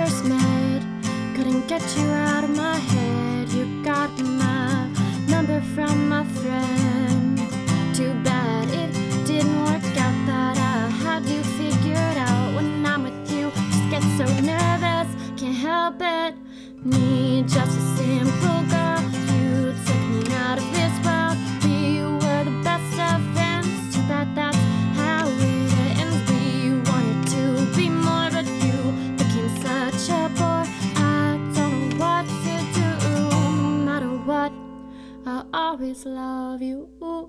first met, couldn't get you out of my head. You got my number from a friend. Too bad it didn't work out, that I had you figured out. When I'm with you, just get so nervous, can't help it. Me, just a simple girl, you took me out of this world. We were the best of friends, too bad that's how it ends. We wanted to be more, but you became such a bore. I don't know what to do, no matter what, I'll always love you.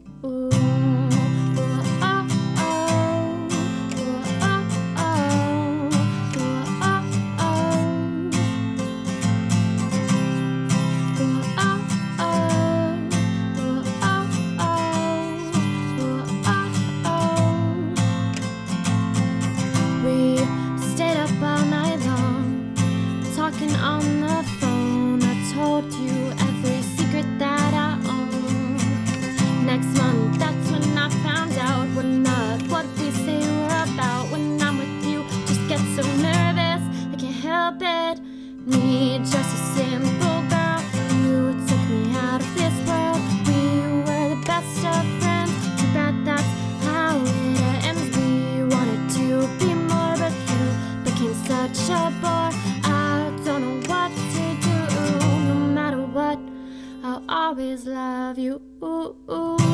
We stayed up all night long, talking on the phone. I told you every secret that I own. Next month, that's when I found out we're not what we say we're about. When I'm with you, just get so nervous, I can't help it. Me, just a simple girl, you took me out of this world. We were the best of friends, too bad that's how it ends. We wanted to be more, but you became such a bore. I don't know what to do, no matter what, I'll always love you.